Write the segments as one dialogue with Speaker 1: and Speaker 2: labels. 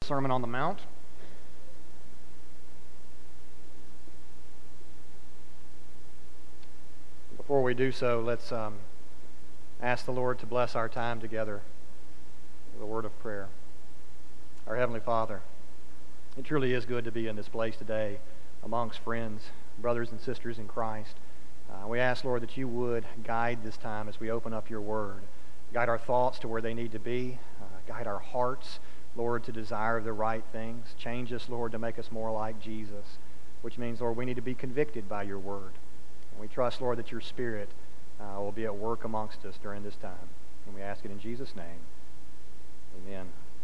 Speaker 1: Sermon on the Mount. Before we do so, let's ask the Lord to bless our time together with a word of prayer. Our Heavenly Father, it truly is good to be in this place today amongst friends, brothers and sisters in Christ. We ask, Lord, that you would guide this time as we open up your word. Guide our thoughts to where they need to be. Guide our hearts, Lord, to desire the right things. Change us, Lord, to make us more like Jesus, which means, Lord, we need to be convicted by your word. And we trust, Lord, that your Spirit will be at work amongst us during this time. And we ask it in Jesus' name. Amen.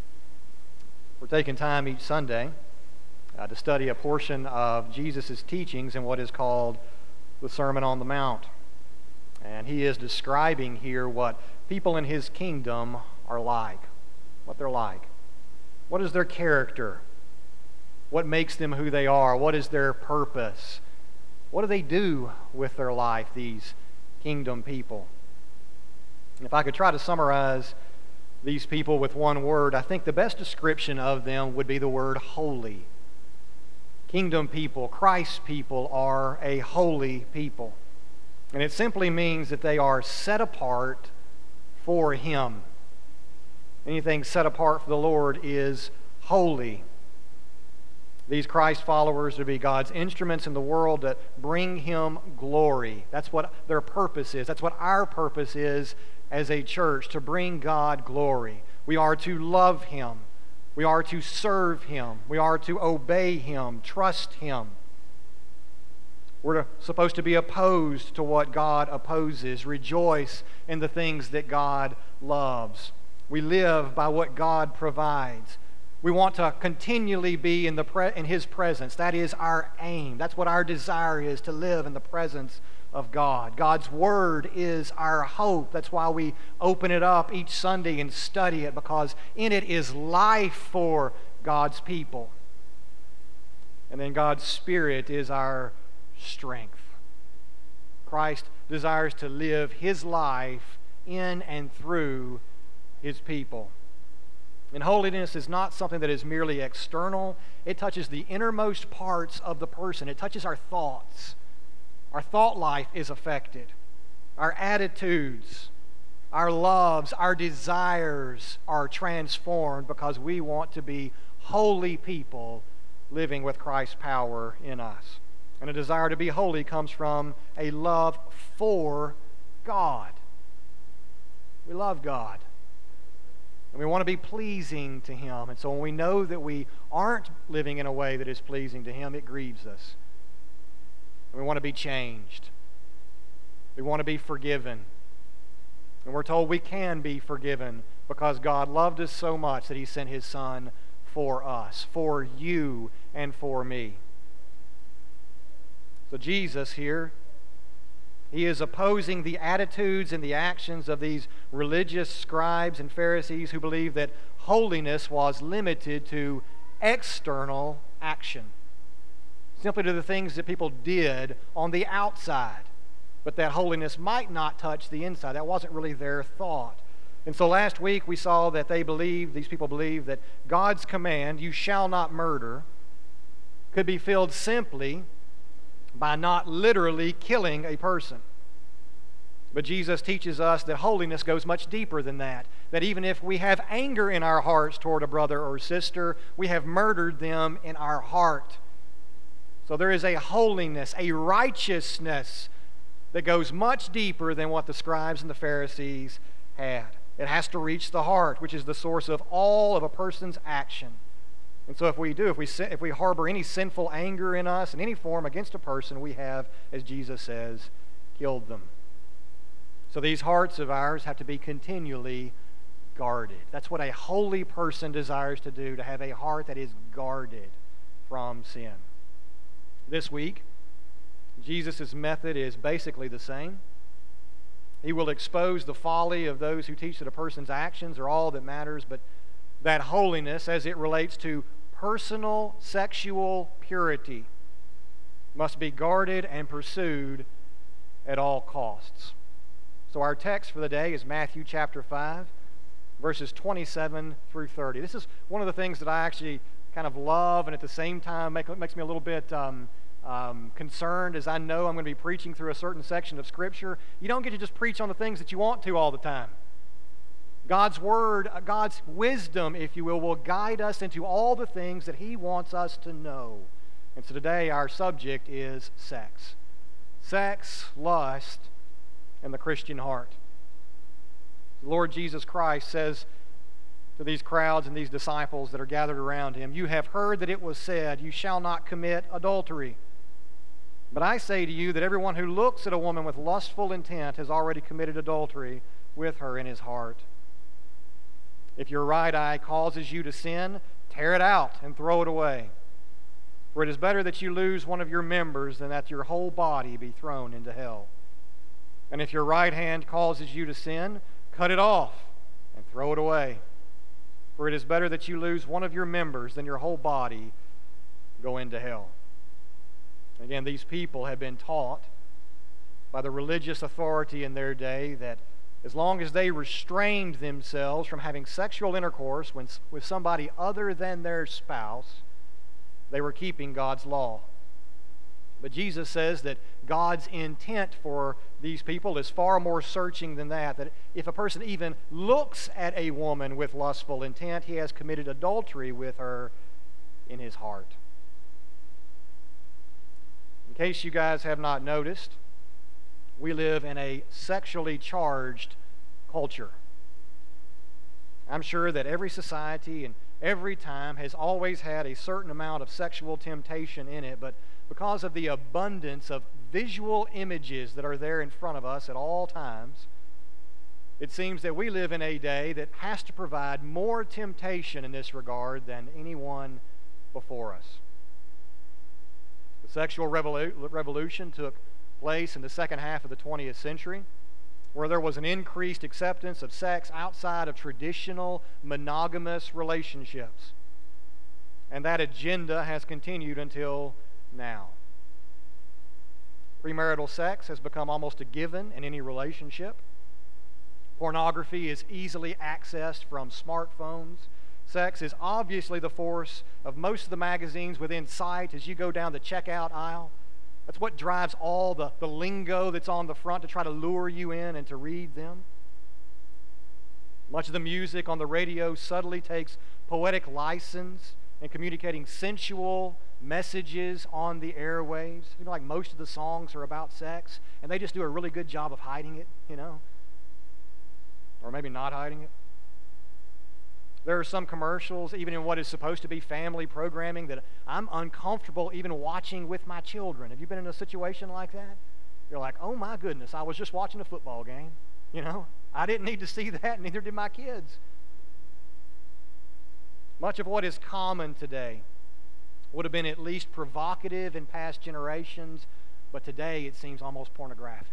Speaker 1: We're taking time each Sunday to study a portion of Jesus' teachings in what is called the Sermon on the Mount. And he is describing here what people in his kingdom are like, what they're like. What is their character? What makes them who they are? What is their purpose? What do they do with their life, these kingdom people? And if I could try to summarize these people with one word, I think the best description of them would be the word holy. Kingdom people, Christ's people, are a holy people. And it simply means that they are set apart for Him. Anything set apart for the Lord is holy. These Christ followers are to be God's instruments in the world that bring Him glory. That's what their purpose is. That's what our purpose is as a church, to bring God glory. We are to love Him. We are to serve Him. We are to obey Him, trust Him. We're supposed to be opposed to what God opposes, rejoice in the things that God loves. We live by what God provides. We want to continually be in His presence. That is our aim. That's what our desire is, to live in the presence of God. God's Word is our hope. That's why we open it up each Sunday and study it, because in it is life for God's people. And then God's Spirit is our strength. Christ desires to live His life in and through His people. And holiness is not something that is merely external. It touches the innermost parts of the person. It touches our thoughts. Our thought life is affected. Our attitudes, our loves, our desires are transformed because we want to be holy people living with Christ's power in us. And a desire to be holy comes from a love for God. We love God. And we want to be pleasing to Him. And so when we know that we aren't living in a way that is pleasing to Him, it grieves us. And we want to be changed. We want to be forgiven. And we're told we can be forgiven because God loved us so much that He sent His Son for us, for you and for me. So Jesus here, He is opposing the attitudes and the actions of these religious scribes and Pharisees who believed that holiness was limited to external action, simply to the things that people did on the outside, but that holiness might not touch the inside. That wasn't really their thought. And so last week we saw that these people believed that God's command, "You shall not murder," could be filled simply by not literally killing a person. But Jesus teaches us that holiness goes much deeper than that. That even if we have anger in our hearts toward a brother or sister, we have murdered them in our heart. So there is a holiness, a righteousness that goes much deeper than what the scribes and the Pharisees had. It has to reach the heart, which is the source of all of a person's action. And so if we harbor any sinful anger in us in any form against a person, we have, as Jesus says, killed them. So these hearts of ours have to be continually guarded. That's what a holy person desires to do, to have a heart that is guarded from sin. This week, Jesus' method is basically the same. He will expose the folly of those who teach that a person's actions are all that matters, but that holiness, as it relates to personal sexual purity, must be guarded and pursued at all costs. So our text for the day is Matthew chapter 5, verses 27 through 30. This is one of the things that I actually kind of love, and at the same time makes me a little bit concerned, as I know I'm going to be preaching through a certain section of Scripture. You don't get to just preach on the things that you want to all the time. God's Word, God's wisdom, if you will guide us into all the things that He wants us to know. And so today our subject is sex. Sex, lust, and the Christian heart. The Lord Jesus Christ says to these crowds and these disciples that are gathered around Him, "You have heard that it was said, 'You shall not commit adultery.' But I say to you that everyone who looks at a woman with lustful intent has already committed adultery with her in his heart. If your right eye causes you to sin, tear it out and throw it away. For it is better that you lose one of your members than that your whole body be thrown into hell. And if your right hand causes you to sin, cut it off and throw it away. For it is better that you lose one of your members than your whole body go into hell." Again, these people had been taught by the religious authority in their day that as long as they restrained themselves from having sexual intercourse with somebody other than their spouse, they were keeping God's law. But Jesus says that God's intent for these people is far more searching than that, that if a person even looks at a woman with lustful intent, he has committed adultery with her in his heart. In case you guys have not noticed, we live in a sexually charged culture. I'm sure that every society and every time has always had a certain amount of sexual temptation in it, but because of the abundance of visual images that are there in front of us at all times, it seems that we live in a day that has to provide more temptation in this regard than anyone before us. The sexual revolution took place in the second half of the 20th century, where there was an increased acceptance of sex outside of traditional monogamous relationships. And that agenda has continued until now. Premarital sex has become almost a given in any relationship. Pornography is easily accessed from smartphones. Sex is obviously the force of most of the magazines within sight as you go down the checkout aisle. That's what drives all the lingo that's on the front to try to lure you in and to read them. Much of the music on the radio subtly takes poetic license in communicating sensual messages on the airwaves. You know, like most of the songs are about sex, and they just do a really good job of hiding it, you know, or maybe not hiding it. There are some commercials, even in what is supposed to be family programming, that I'm uncomfortable even watching with my children. Have you been in a situation like that? You're like, oh my goodness, I was just watching a football game. You know, I didn't need to see that, neither did my kids. Much of what is common today would have been at least provocative in past generations, but today it seems almost pornographic.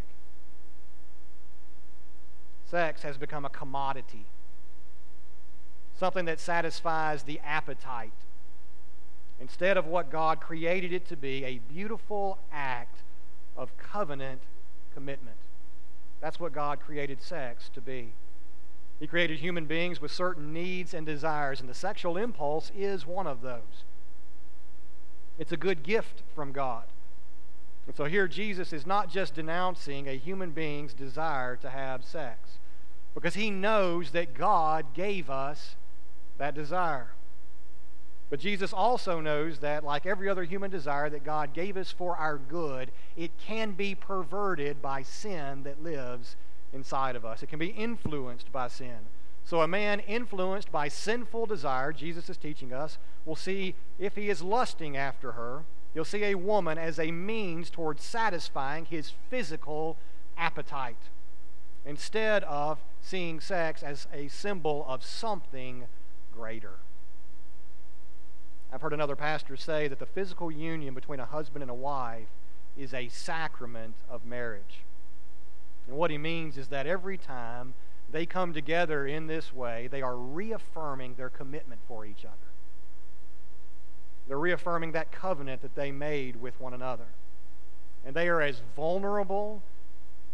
Speaker 1: Sex has become a commodity, something that satisfies the appetite, instead of what God created it to be, a beautiful act of covenant commitment. That's what God created sex to be. He created human beings with certain needs and desires, and the sexual impulse is one of those. It's a good gift from God. And so here Jesus is not just denouncing a human being's desire to have sex, because he knows that God gave us that desire. But Jesus also knows that, like every other human desire that God gave us for our good, it can be perverted by sin that lives inside of us. It can be influenced by sin. So a man influenced by sinful desire, Jesus is teaching us, will see, if he is lusting after her, he'll see a woman as a means towards satisfying his physical appetite, instead of seeing sex as a symbol of something greater. I've heard another pastor say that the physical union between a husband and a wife is a sacrament of marriage. And what he means is that every time they come together in this way, they are reaffirming their commitment for each other. They're reaffirming that covenant that they made with one another. And they are as vulnerable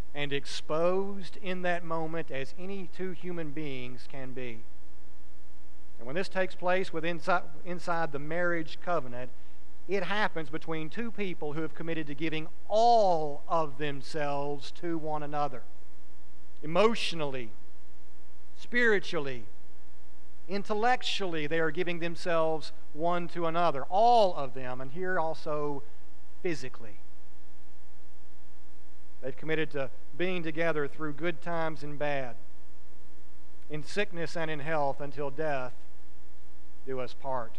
Speaker 1: and exposed in that moment as any two human beings can be. And when this takes place inside the marriage covenant, it happens between two people who have committed to giving all of themselves to one another. Emotionally, spiritually, intellectually, they are giving themselves one to another. All of them, and here also physically. They've committed to being together through good times and bad, in sickness and in health, until death do us part.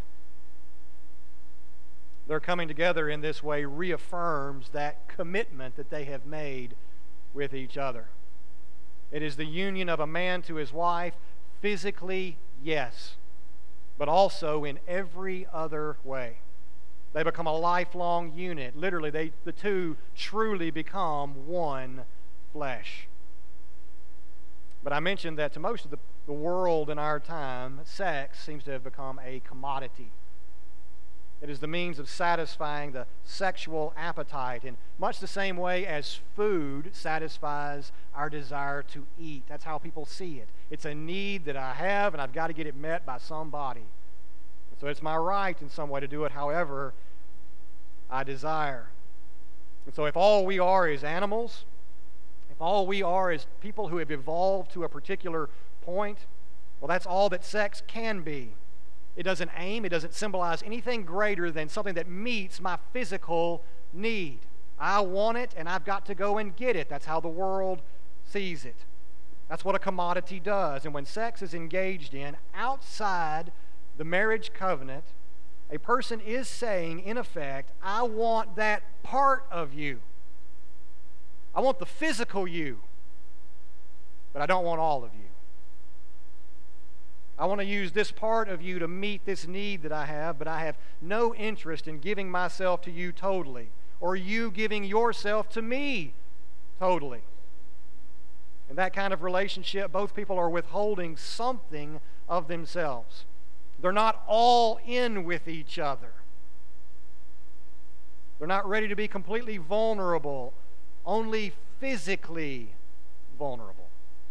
Speaker 1: Their coming together in this way reaffirms that commitment that they have made with each other. It is the union of a man to his wife, physically, yes, but also in every other way. They become a lifelong unit. Literally, the two truly become one flesh. But I mentioned that to most of the world in our time, sex seems to have become a commodity. It is the means of satisfying the sexual appetite in much the same way as food satisfies our desire to eat. That's how people see it. It's a need that I have, and I've got to get it met by somebody. So it's my right in some way to do it however I desire. And so if all we are is animals, if all we are is people who have evolved to a particular point, well, that's all that sex can be. It doesn't aim, it doesn't symbolize anything greater than something that meets my physical need. I want it, and I've got to go and get it. That's how the world sees it. That's what a commodity does. And when sex is engaged in outside the marriage covenant, a person is saying, in effect, I want that part of you. I want the physical you, but I don't want all of you. I want to use this part of you to meet this need that I have, but I have no interest in giving myself to you totally, or you giving yourself to me totally. In that kind of relationship, both people are withholding something of themselves. They're not all in with each other. They're not ready to be completely vulnerable, only physically vulnerable.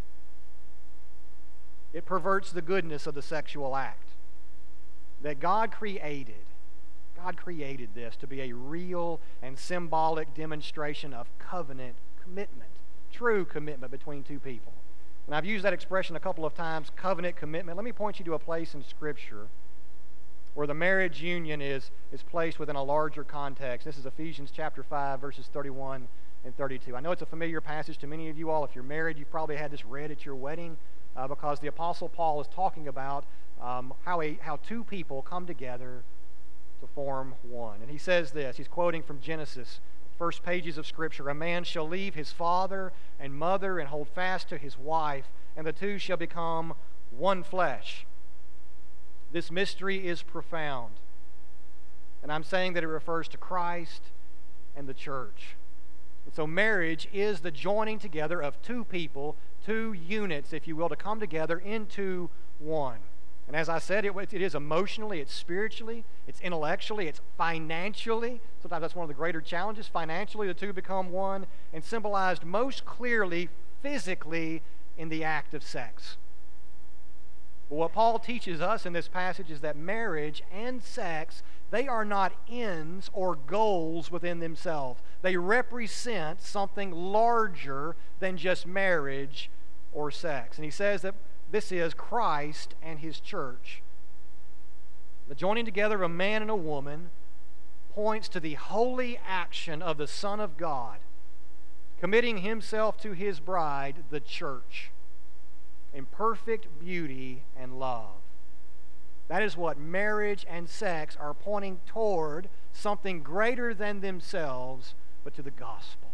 Speaker 1: It perverts the goodness of the sexual act that God created. God created this to be a real and symbolic demonstration of covenant commitment, true commitment between two people. And I've used that expression a couple of times, covenant commitment. Let me point you to a place in Scripture where the marriage union is placed within a larger context. This is Ephesians chapter 5, verses 31 and 32. I know it's a familiar passage to many of you all. If you're married, you've probably had this read at your wedding because the Apostle Paul is talking about how two people come together to form one. And he says this, he's quoting from Genesis, first pages of Scripture, a man shall leave his father and mother and hold fast to his wife, and the two shall become one flesh. This mystery is profound. And I'm saying that it refers to Christ and the church. And so marriage is the joining together of two people, two units, if you will, to come together into one. And as I said, it is emotionally, it's spiritually, it's intellectually, it's financially. Sometimes that's one of the greater challenges. Financially, the two become one, and symbolized most clearly physically in the act of sex. But what Paul teaches us in this passage is that marriage and sex, they are not ends or goals within themselves. They represent something larger than just marriage or sex. And he says that this is Christ and his church. The joining together of a man and a woman points to the holy action of the Son of God, committing himself to his bride, the church, in perfect beauty and love. That is what marriage and sex are pointing toward, something greater than themselves, but to the gospel.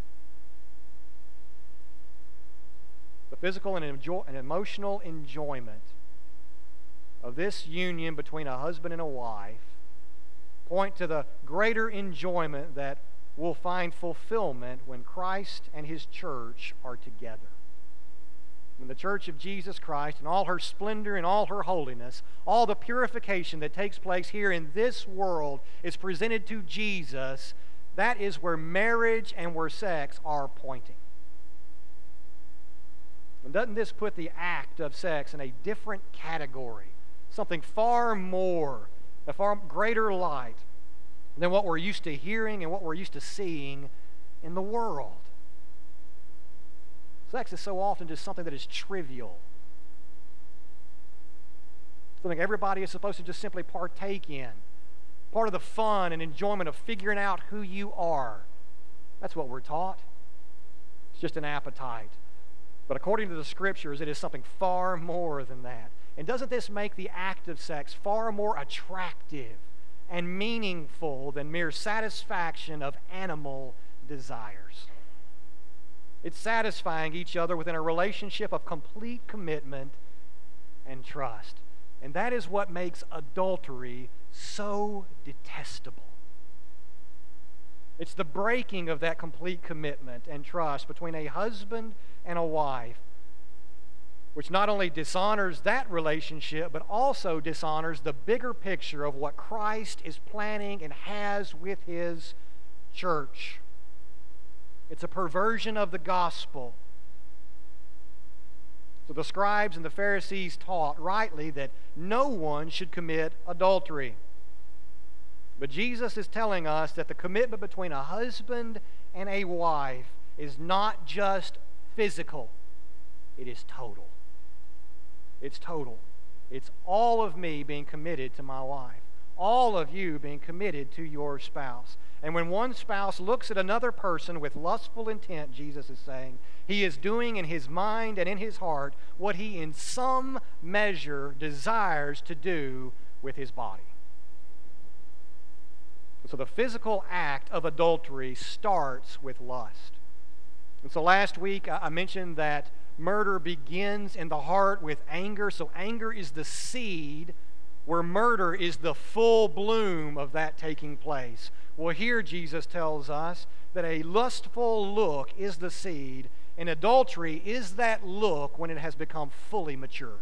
Speaker 1: The physical and emotional enjoyment of this union between a husband and a wife point to the greater enjoyment that will find fulfillment when Christ and his church are together. When the church of Jesus Christ, in all her splendor and all her holiness, all the purification that takes place here in this world is presented to Jesus, that is where marriage and where sex are pointing. And doesn't this put the act of sex in a different category? Something far more, a far greater light than what we're used to hearing and what we're used to seeing in the world. Sex is so often just something that is trivial. Something everybody is supposed to just simply partake in. Part of the fun and enjoyment of figuring out who you are. That's what we're taught. It's just an appetite. But according to the Scriptures, it is something far more than that. And doesn't this make the act of sex far more attractive and meaningful than mere satisfaction of animal desires? It's satisfying each other within a relationship of complete commitment and trust. And that is what makes adultery so detestable. It's the breaking of that complete commitment and trust between a husband and a wife, which not only dishonors that relationship, but also dishonors the bigger picture of what Christ is planning and has with His church. It's a perversion of the gospel. So the scribes and the Pharisees taught rightly that no one should commit adultery. But Jesus is telling us that the commitment between a husband and a wife is not just physical, it is total. It's total. It's all of me being committed to my wife, all of you being committed to your spouse. And when one spouse looks at another person with lustful intent, Jesus is saying, he is doing in his mind and in his heart what he in some measure desires to do with his body. So the physical act of adultery starts with lust. And so last week I mentioned that murder begins in the heart with anger. So anger is the seed, where murder is the full bloom of that taking place. Well, here Jesus tells us that a lustful look is the seed, and adultery is that look when it has become fully mature.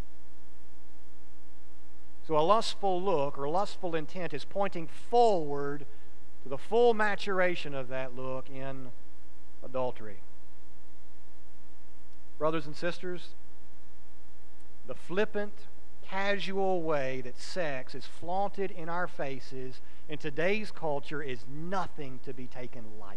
Speaker 1: So a lustful look or lustful intent is pointing forward to the full maturation of that look in adultery. Brothers and sisters, the flippant, casual way that sex is flaunted in our faces in today's culture is nothing to be taken lightly.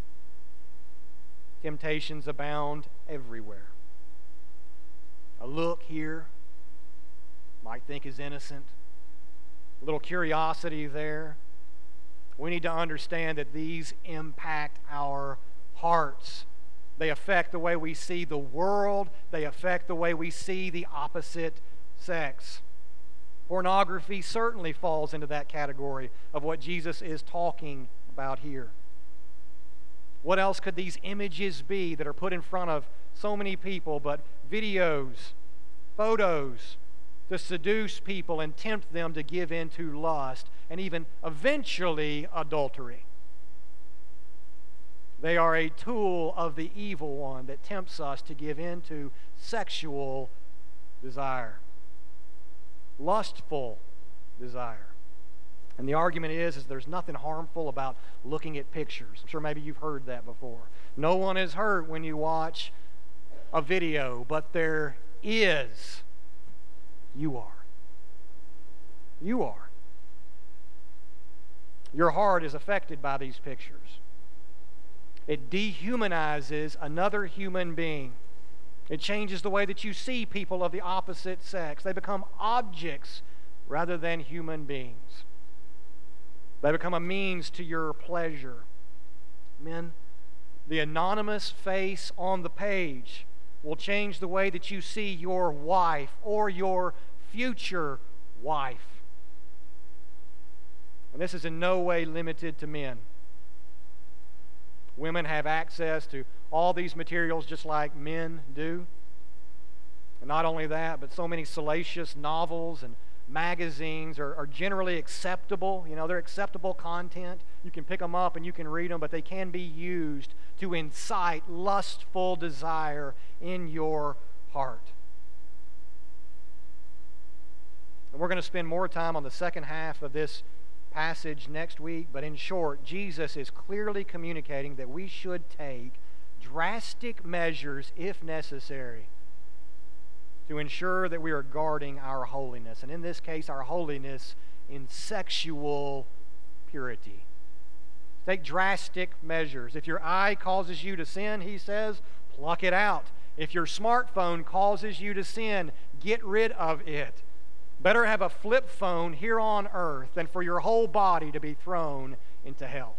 Speaker 1: Temptations abound everywhere. A look here might think is innocent. A little curiosity there. We need to understand that these impact our hearts. They affect the way we see the world. They affect the way we see the opposite sex. Pornography certainly falls into that category of what Jesus is talking about here. What else could these images be that are put in front of so many people but videos, photos, to seduce people and tempt them to give in to lust and even eventually adultery? They are a tool of the evil one that tempts us to give in to sexual desire, lustful desire. And the argument is there's nothing harmful about looking at pictures. I'm sure maybe you've heard that before. No one is hurt when you watch a video, but there is. You are. You are. Your heart is affected by these pictures. It dehumanizes another human being. It changes the way that you see people of the opposite sex. They become objects rather than human beings. They become a means to your pleasure. Men, the anonymous face on the page will change the way that you see your wife or your future wife. And this is in no way limited to men. Women have access to all these materials just like men do. And not only that, but so many salacious novels and magazines are generally acceptable. You know, they're acceptable content. You can pick them up and you can read them, but they can be used to incite lustful desire in your heart. And we're going to spend more time on the second half of this passage next week, but in short, Jesus is clearly communicating that we should take drastic measures, if necessary, to ensure that we are guarding our holiness. And in this case, our holiness in sexual purity. Take drastic measures. If your eye causes you to sin, he says, pluck it out. If your smartphone causes you to sin, get rid of it. Better have a flip phone here on earth than for your whole body to be thrown into hell.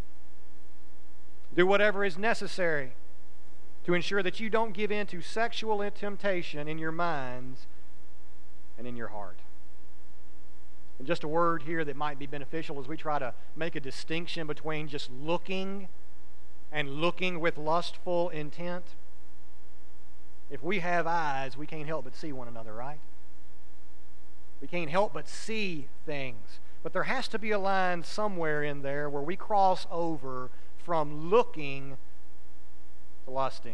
Speaker 1: Do whatever is necessary to ensure that you don't give in to sexual temptation in your minds and in your heart. And just a word here that might be beneficial as we try to make a distinction between just looking and looking with lustful intent. If we have eyes, we can't help but see one another, right? We can't help but see things. But there has to be a line somewhere in there where we cross over from looking to lusting.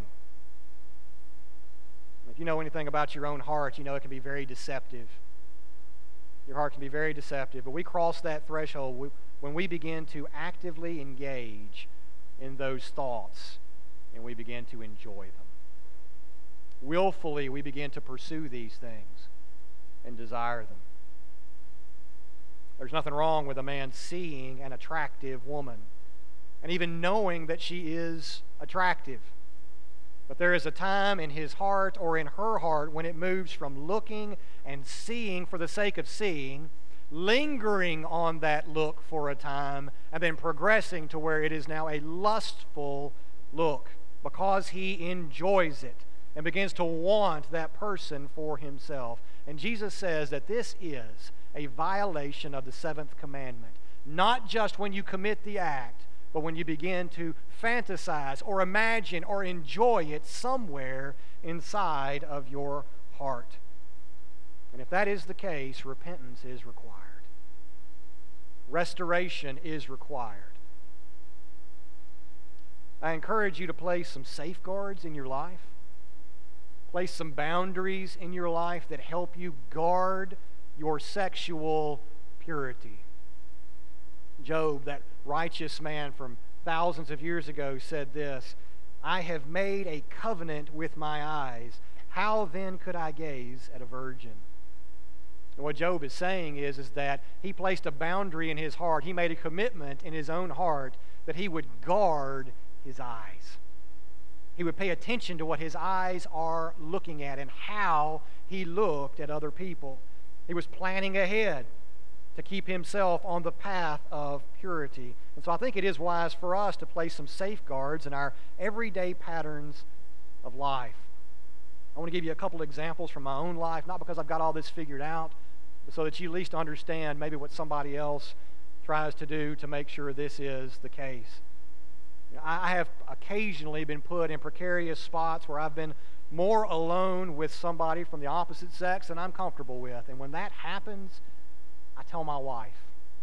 Speaker 1: If you know anything about your own heart, you know it can be very deceptive. Your heart can be very deceptive. But we cross that threshold when we begin to actively engage in those thoughts and we begin to enjoy them. Willfully, we begin to pursue these things and desire them. There's nothing wrong with a man seeing an attractive woman and even knowing that she is attractive. But there is a time in his heart or in her heart when it moves from looking and seeing for the sake of seeing, lingering on that look for a time, and then progressing to where it is now a lustful look because he enjoys it and begins to want that person for himself. And Jesus says that this is a violation of the seventh commandment. Not just when you commit the act, but when you begin to fantasize or imagine or enjoy it somewhere inside of your heart. And if that is the case, repentance is required. Restoration is required. I encourage you to place some safeguards in your life. Place some boundaries in your life that help you guard your sexual purity. Job, that righteous man from thousands of years ago, said this, I have made a covenant with my eyes. How then could I gaze at a virgin? And what Job is saying is that he placed a boundary in his heart. He made a commitment in his own heart that he would guard his eyes. He would pay attention to what his eyes are looking at and how he looked at other people. He was planning ahead to keep himself on the path of purity. And so I think it is wise for us to place some safeguards in our everyday patterns of life. I want to give you a couple examples from my own life, not because I've got all this figured out, but so that you at least understand maybe what somebody else tries to do to make sure this is the case. I have occasionally been put in precarious spots where I've been more alone with somebody from the opposite sex than I'm comfortable with. And when that happens, I tell my wife.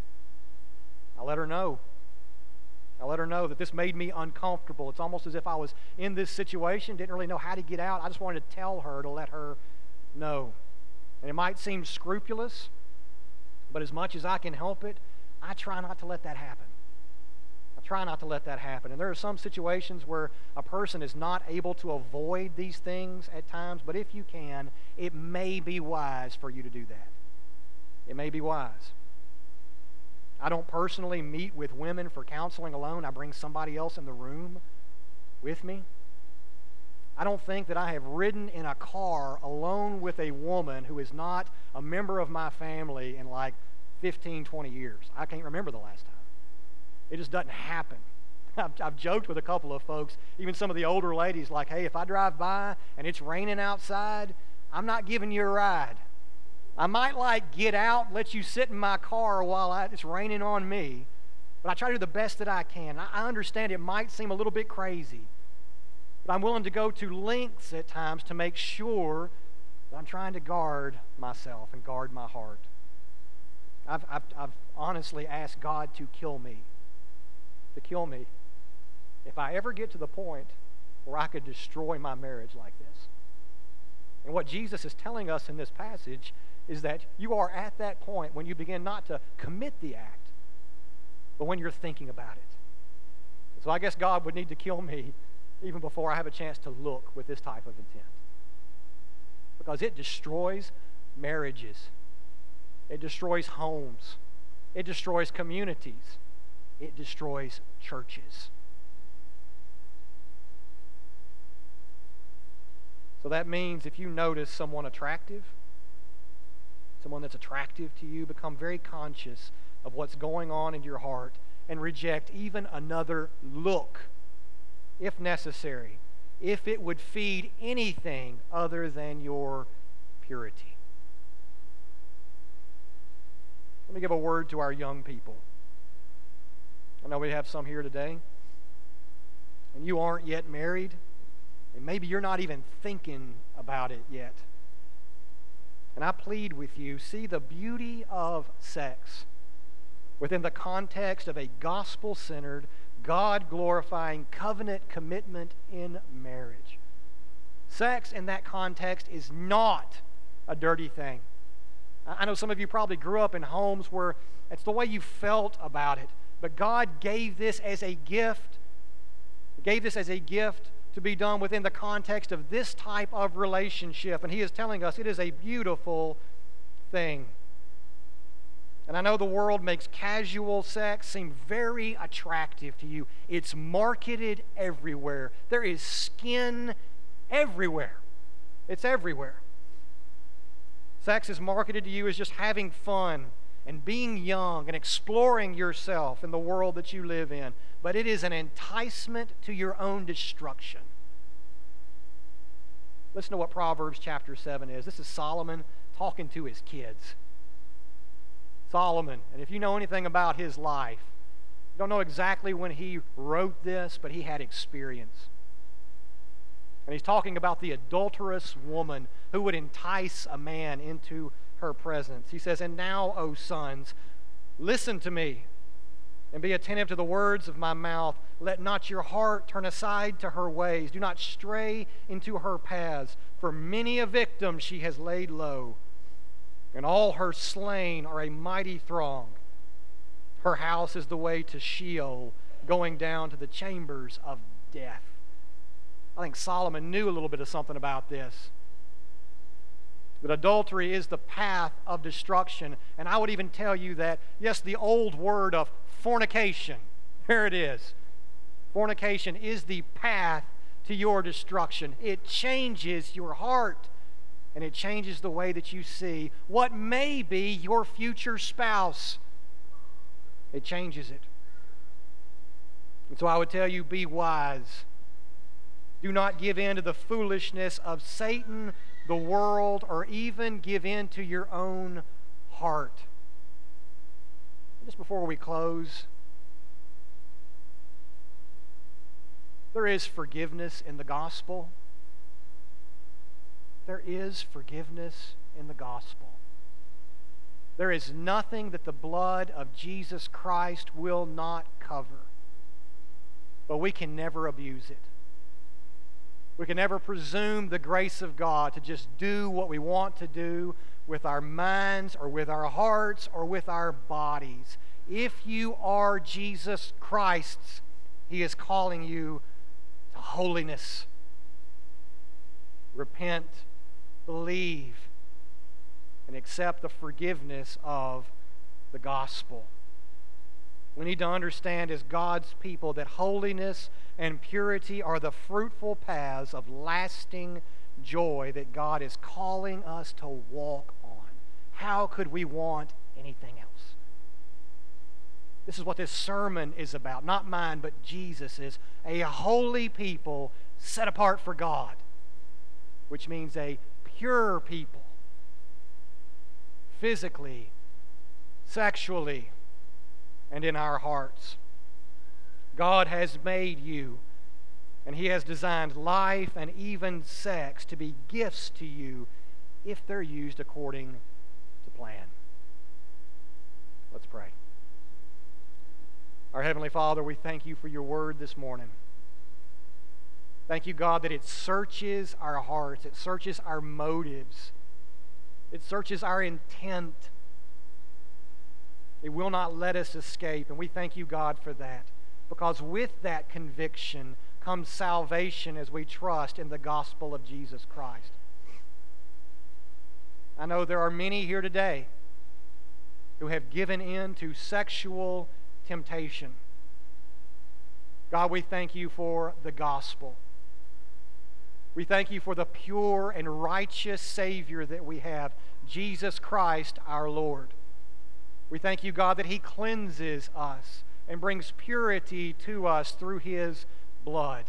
Speaker 1: I let her know. I let her know that this made me uncomfortable. It's almost as if I was in this situation, didn't really know how to get out. I just wanted to tell her to let her know. And it might seem scrupulous, but as much as I can help it, I try not to let that happen. Try not to let that happen. And there are some situations where a person is not able to avoid these things at times, but if you can, it may be wise for you to do that. It may be wise. I don't personally meet with women for counseling alone. I bring somebody else in the room with me. I don't think that I have ridden in a car alone with a woman who is not a member of my family in like 15, 20 years. I can't remember the last time. It just doesn't happen. I've joked with a couple of folks, even some of the older ladies, like, hey, if I drive by and it's raining outside, I'm not giving you a ride. I might get out, let you sit in my car while it's raining on me, but I try to do the best that I can. I understand it might seem a little bit crazy, but I'm willing to go to lengths at times to make sure that I'm trying to guard myself and guard my heart. I've honestly asked God to kill me if I ever get to the point where I could destroy my marriage like this. And what Jesus is telling us in this passage is that you are at that point when you begin not to commit the act, but when you're thinking about it. So I guess God would need to kill me
Speaker 2: even before I have a chance to look with this type of intent. Because it destroys marriages. It destroys homes. It destroys communities. It destroys churches. So that means if you notice someone attractive, someone that's attractive to you, become very conscious of what's going on in your heart and reject even another look, if necessary, if it would feed anything other than your purity. Let me give a word to our young people. I know we have some here today, and you aren't yet married, and maybe you're not even thinking about it yet. And I plead with you, see the beauty of sex within the context of a gospel-centered, God-glorifying covenant commitment in marriage. Sex in that context is not a dirty thing. I know some of you probably grew up in homes where it's the way you felt about it, but God gave this as a gift. He gave this as a gift to be done within the context of this type of relationship, and He is telling us it is a beautiful thing. And I know the world makes casual sex seem very attractive to you. It's marketed everywhere. There is skin everywhere. It's everywhere. Sex is marketed to you as just having fun and being young and exploring yourself in the world that you live in. But it is an enticement to your own destruction. Listen to what Proverbs chapter 7 is. This is Solomon talking to his kids. Solomon, and if you know anything about his life, you don't know exactly when he wrote this, but he had experience. And he's talking about the adulterous woman who would entice a man into her presence. He says, "And now, O sons, listen to me, and be attentive to the words of my mouth. Let not your heart turn aside to her ways. Do not stray into her paths, for many a victim she has laid low, and all her slain are a mighty throng. Her house is the way to Sheol, going down to the chambers of death." I think Solomon knew a little bit of something about this. That adultery is the path of destruction. And I would even tell you that, yes, the old word of fornication, here it is. Fornication is the path to your destruction. It changes your heart, and it changes the way that you see what may be your future spouse. It changes it. And so I would tell you, be wise. Do not give in to the foolishness of Satan, the world, or even give in to your own heart. Just before we close, there is forgiveness in the gospel. There is forgiveness in the gospel. There is nothing that the blood of Jesus Christ will not cover. But we can never abuse it. We can never presume the grace of God to just do what we want to do with our minds or with our hearts or with our bodies. If you are Jesus Christ's, He is calling you to holiness. Repent, believe, and accept the forgiveness of the gospel. We need to understand as God's people that holiness and purity are the fruitful paths of lasting joy that God is calling us to walk on. How could we want anything else? This is what this sermon is about. Not mine, but Jesus's. A holy people set apart for God, which means a pure people, physically, sexually, and in our hearts. God has made you, and He has designed life and even sex to be gifts to you if they're used according to plan. Let's pray. Our Heavenly Father, we thank You for Your word this morning. Thank You, God, that it searches our hearts. It searches our motives. It searches our intent. It will not let us escape, and we thank You, God, for that. Because with that conviction, comes salvation as we trust in the gospel of Jesus Christ. I know there are many here today who have given in to sexual temptation. God, we thank you for the gospel. We thank you for the pure and righteous Savior that we have, Jesus Christ our Lord. We thank you, God, that He cleanses us and brings purity to us through His blood.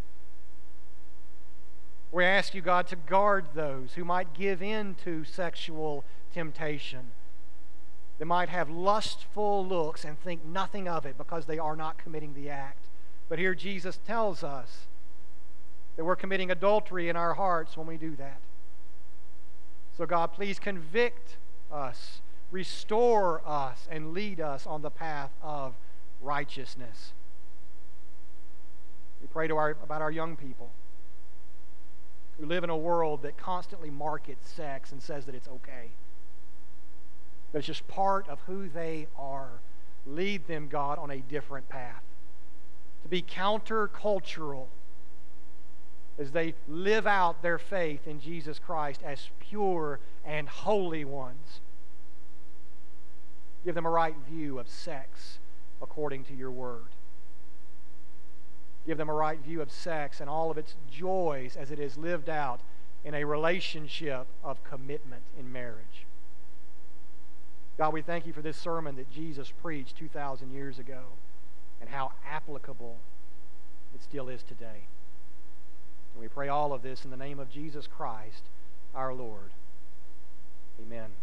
Speaker 2: We ask you, God, to guard those who might give in to sexual temptation. They might have lustful looks and think nothing of it because they are not committing the act. But here Jesus tells us that we're committing adultery in our hearts when we do that. So God, please convict us, restore us, and lead us on the path of righteousness. We pray about our young people who live in a world that constantly markets sex and says that it's okay. But it's just part of who they are. Lead them, God, on a different path. To be countercultural as they live out their faith in Jesus Christ as pure and holy ones. Give them a right view of sex according to your word. Give them a right view of sex and all of its joys as it is lived out in a relationship of commitment in marriage. God, we thank you for this sermon that Jesus preached 2,000 years ago and how applicable it still is today. And we pray all of this in the name of Jesus Christ, our Lord. Amen.